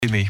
Aimé.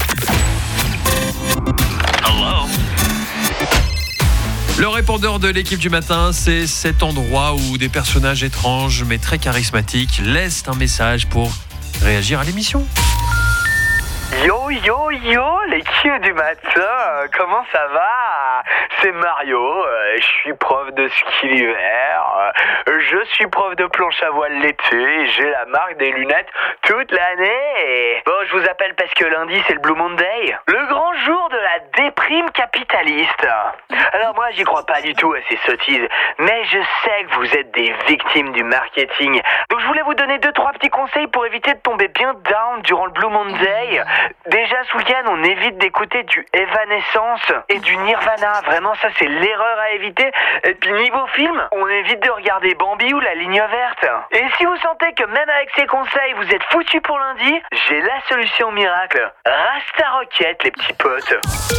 Le répondeur de l'équipe du matin, c'est cet endroit où des personnages étranges mais très charismatiques laissent un message pour réagir à l'émission. Yo yo yo, l'équipe du matin, comment ça va? C'est Mario, je suis prof de ski l'hiver, je suis prof de planche à voile l'été et j'ai la marque des lunettes toute l'année. Bon, je vous appelle parce que lundi c'est le Blue Monday, le grand jour de la déprime capitaliste. Alors moi j'y crois pas du tout à ces sottises, mais je sais que vous êtes des victimes du marketing. Donc je voulais vous donner 2-3 petits conseils pour éviter de tomber bien down durant le Blue Monday. Déjà ce week-end on évite d'écouter du Evanescence et du Nirvana, vraiment ça c'est l'erreur à éviter. Et puis niveau film, on évite de regarder Bambi ou La Ligne Verte. Et si vous sentez que même avec ces conseils vous êtes foutus pour lundi, j'ai la solution miracle. Rasta Rocket les petits potes.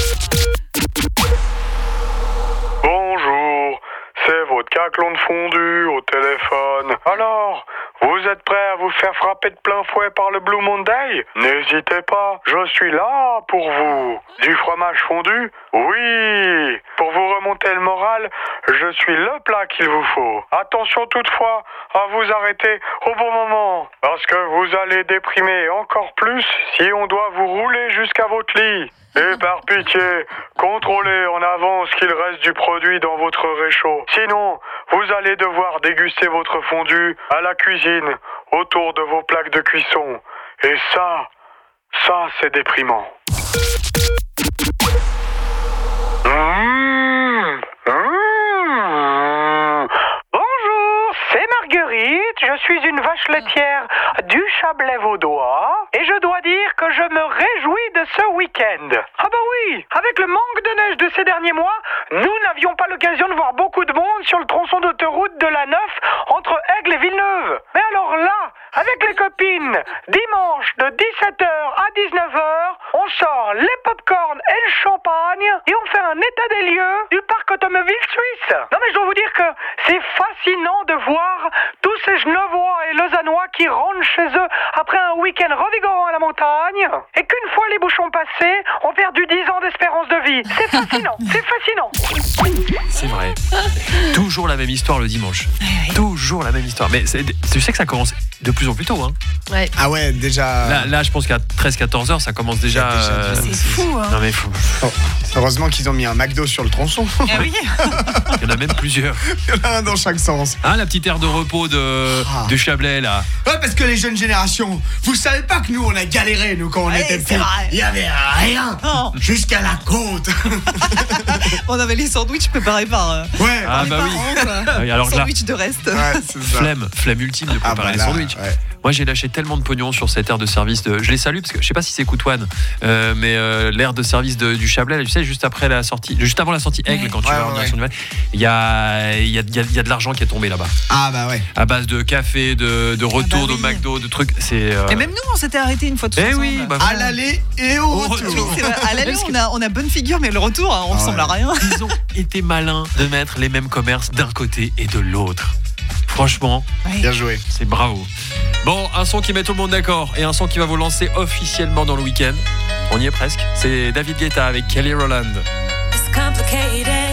Bonjour, c'est votre caclon de fondu au téléphone. Alors, vous êtes prêts à vous faire frapper de plein fouet par le Blue Monday? N'hésitez pas, je suis là pour vous. Du fromage fondu? Oui. Pour vous remonter le moral, je suis le plat qu'il vous faut. Attention toutefois à vous arrêter au bon moment, parce que vous allez déprimer encore plus si on doit vous rouler jusqu'à votre lit. Et par pitié, contrôlez en avance qu'il reste du produit dans votre réchaud. Sinon, vous allez devoir déguster votre fondu à la cuisine, autour de vos plaques de cuisson. Et ça c'est déprimant. Bonjour, c'est Marguerite, je suis une vache laitière du Chablais vaudois et je dois dire que je me réjouis de ce week-end. Ah bah oui, avec le manque de neige de ces derniers mois, nous n'avions pas l'occasion de voir beaucoup de monde sur le tronçon d'autoroute de la 9 entre Aigle et Villeneuve. Mais alors là, avec les copines, dimanche de 17h à 19h, on sort les pop-corn et le champagne et on fait un état des lieux du parc automobile suisse. Non mais je dois vous dire que c'est fascinant de voir tous ces Genevois et Lausannois qui rentrent chez eux après un week-end revigorant à la montagne et qu'une fois les bouchons passés, ont perdu 10 ans d'espérance de vie. C'est fascinant, c'est fascinant. C'est vrai. Toujours la même histoire le dimanche. Toujours la même histoire. Mais tu sais que ça commence de plus en plus tôt. Hein. Ouais. Ah ouais, déjà... Là, je pense qu'à 13-14 heures, ça commence déjà... C'est fou, hein. Non mais fou. Heureusement qu'ils ont mis un McDo sur le tronçon. Ah oui. Il y en a même plusieurs. Il y en a un dans chaque sens. Hein, la petite aire de repos de Chablais, là. Ouais, parce que les jeunes générations, vous savez pas que nous, on a galéré, nous, quand on était petits. Il y avait rien. Non. Jusqu'à la côte. On avait les sandwichs préparés par Ouais. Ah les bah oui. parents, quoi. Oui, alors que là, Sandwich de reste. Ouais, c'est ça. flemme ultime de préparer les sandwichs. Ouais. Moi, j'ai lâché tellement de pognon sur cette aire de service. Je les salue parce que je sais pas si c'est Coutouane, mais l'aire de service du Chablais, là, tu sais, juste avant la sortie Aigle, quand tu vas en direction du Val, il y a de l'argent qui est tombé là-bas. Ah bah ouais. À base de café, de retour de McDo, de trucs. C'est. Et même nous, on s'était arrêté une fois tous ensemble. oui, bah, À l'aller et au retour. Oui, c'est vrai. À l'aller, on a bonne figure, mais le retour, on ressemble à rien. Ils ont été malins de mettre les mêmes commerces d'un côté et de l'autre. Franchement, Bien joué. c'est bravo. Bon, un son qui met tout le monde d'accord et un son qui va vous lancer officiellement dans le week-end. On y est presque. C'est David Guetta avec Kelly Rowland. It's complicated.